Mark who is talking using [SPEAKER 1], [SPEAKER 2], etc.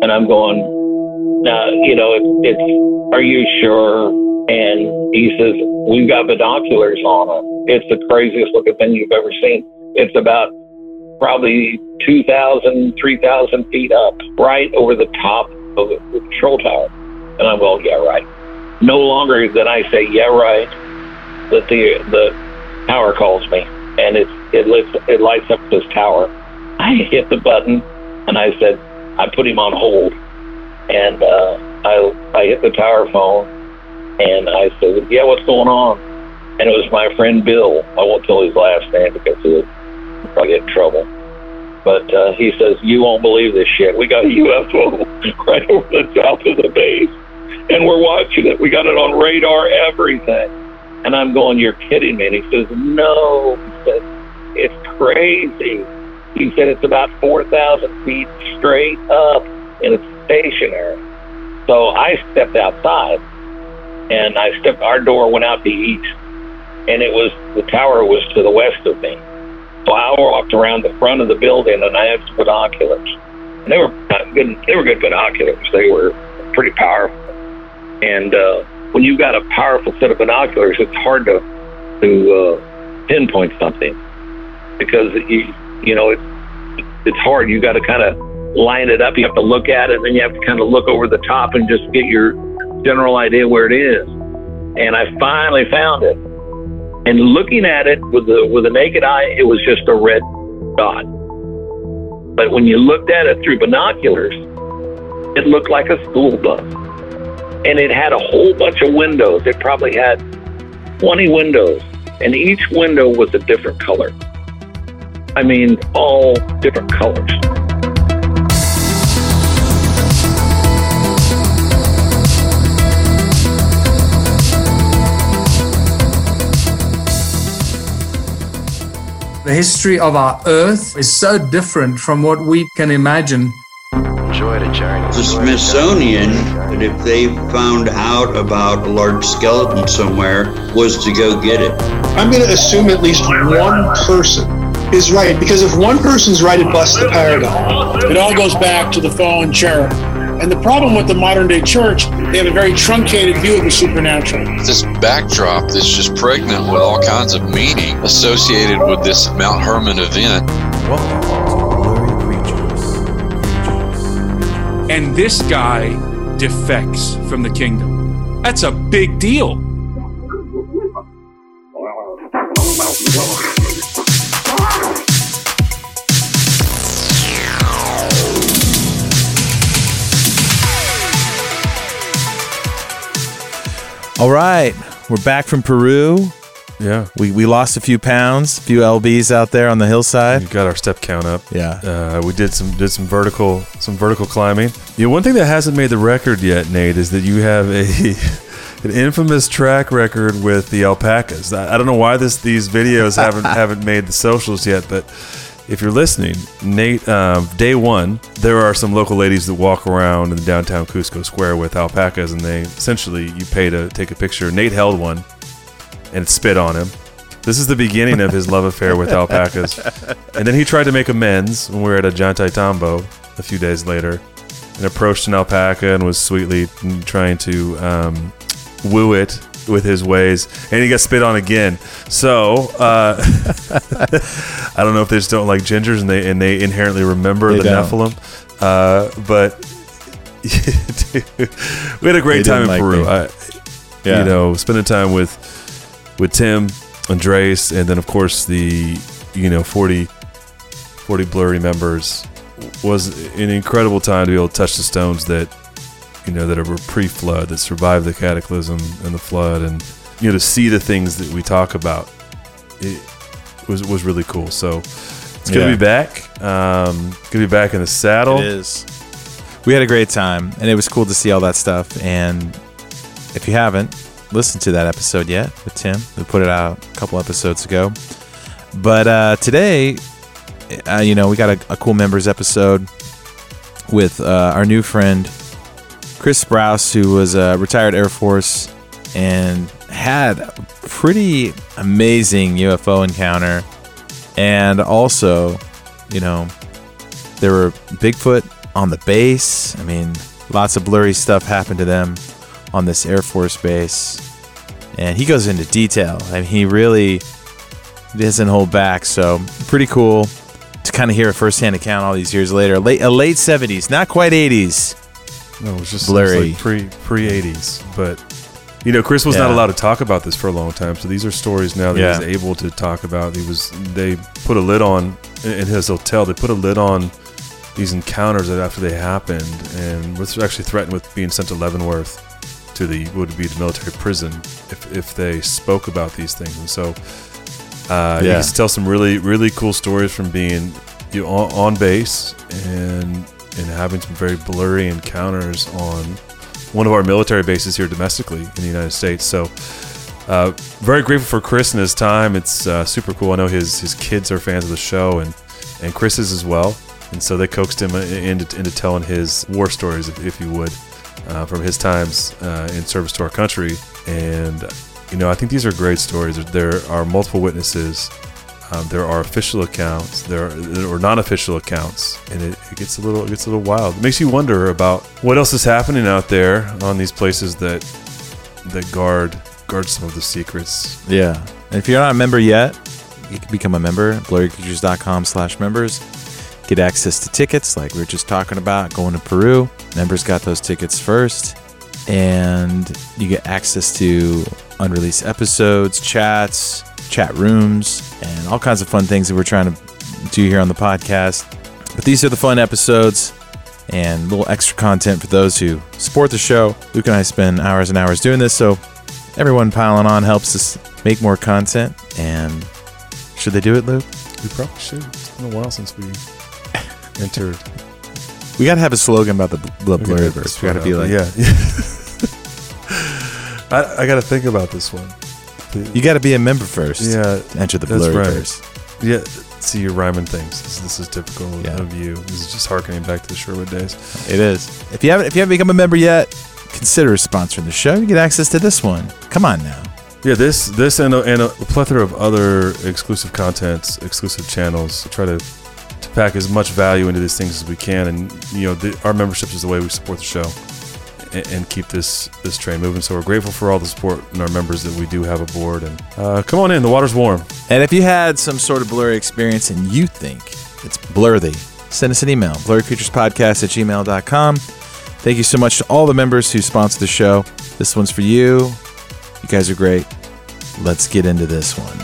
[SPEAKER 1] And I'm going, now, it's are you sure? And he says, we've got binoculars on it. It's the craziest looking thing you've ever seen. It's about probably 2,000, 3,000 feet up, right over the top of the control tower. And I'm going, yeah, right. No longer than I say, yeah, right, that the tower calls me, and it lights up this tower. I hit the button, and I said, I put him on hold, and I hit the tower phone, and I said, yeah, what's going on? And it was my friend Bill. I won't tell his last name because he'll probably get in trouble. But he says, you won't believe this shit. We got a UFO right over the top of the base, and we're watching it. We got it on radar, everything. And I'm going, you're kidding me. And he says, no. He said, it's crazy. He said, it's about 4,000 feet straight up, and it's stationary. So I stepped outside, and our door went out the east, and the tower was to the west of me. So I walked around the front of the building, and I had some binoculars. And they were good binoculars. They were pretty powerful. And when you've got a powerful set of binoculars, it's hard to pinpoint something because it's hard. You got to kind of line it up. You have to look at it, and then you have to kind of look over the top and just get your general idea where it is. And I finally found it. And looking at it with the naked eye, it was just a red dot. But when you looked at it through binoculars, it looked like a school bus. And it had a whole bunch of windows. It probably had 20 windows, and each window was a different color. I mean, all different colors.
[SPEAKER 2] The history of our Earth is so different from what we can imagine.
[SPEAKER 3] Enjoy the journey.
[SPEAKER 4] The Smithsonian, that if they found out about a large skeleton somewhere, was to go get it.
[SPEAKER 5] I'm going to assume at least one person is right, because if one person's right, it busts the paradigm.
[SPEAKER 6] It all goes back to the fallen cherub. And the problem with the modern day church, they have a very truncated view of the supernatural.
[SPEAKER 7] This backdrop that's just pregnant with all kinds of meaning associated with this Mount Hermon event.
[SPEAKER 8] Welcome to Blurry Creatures.
[SPEAKER 9] And this guy defects from the kingdom. That's a big deal.
[SPEAKER 8] All right, we're back from Peru.
[SPEAKER 10] Yeah,
[SPEAKER 8] we lost a few pounds, a few lbs out there on the hillside.
[SPEAKER 10] We got our step count up.
[SPEAKER 8] Yeah,
[SPEAKER 10] we did some vertical climbing. One thing that hasn't made the record yet, Nate, is that you have an infamous track record with the alpacas. I don't know why these videos haven't made the socials yet, but if you're listening, Nate, day one, there are some local ladies that walk around in the downtown Cusco Square with alpacas, and they essentially, you pay to take a picture. Nate held one and spit on him. This is the beginning of his love affair with alpacas. And then he tried to make amends when we were at a Jantai Tambo a few days later and approached an alpaca and was sweetly trying to woo it with his ways, and he got spit on again. So I don't know if they just don't like gingers and they inherently remember the Nephilim, but we had a great time in Peru. Spending time with Tim, Andres, and then of course the 40 Blurry members was an incredible time to be able to touch the stones that were pre-flood, that survived the cataclysm and the flood, and to see the things that we talk about, it was really cool. So it's good to be back. Good to be back in the saddle.
[SPEAKER 8] It is. We had a great time, and it was cool to see all that stuff. And if you haven't listened to that episode yet with Tim, we put it out a couple episodes ago. But today, we got a cool members episode with our new friend Chris Sprouse, who was a retired Air Force and had a pretty amazing UFO encounter. And also, there were Bigfoot on the base. I mean, lots of blurry stuff happened to them on this Air Force base. And he goes into detail. I mean, he really doesn't hold back. So pretty cool to kind of hear a firsthand account all these years later. A late 70s, not quite 80s.
[SPEAKER 10] No, it was just
[SPEAKER 8] blurry.
[SPEAKER 10] Like pre-80s. But, Chris was not allowed to talk about this for a long time. So these are stories now that he's able to talk about. They put a lid on, in his hotel, they put a lid on these encounters that after they happened, and was actually threatened with being sent to Leavenworth to the military prison if they spoke about these things. And so he gets to tell some really, really cool stories from being on base and having some very blurry encounters on one of our military bases here domestically in the United States. So very grateful for Chris and his time. It's super cool. I know his kids are fans of the show, and Chris is as well. And so they coaxed him into telling his war stories, if you would, from his times in service to our country. And, I think these are great stories. There are multiple witnesses. There are official accounts. There are non-official accounts. And it gets a little wild. It makes you wonder about what else is happening out there on these places that guard some of the secrets.
[SPEAKER 8] Yeah. And if you're not a member yet, you can become a member at blurrycreatures.com/members. Get access to tickets like we were just talking about, going to Peru. Members got those tickets first. And you get access to unreleased episodes, chats, chat rooms, and all kinds of fun things that we're trying to do here on the podcast. But these are the fun episodes and a little extra content for those who support the show. Luke and I spend hours and hours doing this, so everyone piling on helps us make more content. And should they do it, Luke?
[SPEAKER 10] We probably should. It's been a while since we entered.
[SPEAKER 8] We got to have a slogan about the Blurryverse. We got to be like,
[SPEAKER 10] I got to think about this one.
[SPEAKER 8] You got to be a member first.
[SPEAKER 10] Yeah,
[SPEAKER 8] to enter the Blurryverse.
[SPEAKER 10] Right. Yeah, see, you're rhyming things. This is typical of you. This is just harkening back to the Sherwood days.
[SPEAKER 8] It is. If you haven't become a member yet, consider sponsoring the show. You get access to this one. Come on now.
[SPEAKER 10] Yeah, this and a plethora of other exclusive contents, exclusive channels. Try to pack as much value into these things as we can, and our memberships is the way we support the show and keep this train moving. So we're grateful for all the support and our members that we do have aboard. And come on in, the water's warm.
[SPEAKER 8] And if you had some sort of blurry experience and you think it's blurry, send us an email, blurrycreaturespodcast@gmail.com. Thank you so much to all the members who sponsor the show. This one's for you. You guys are great. Let's get into this one.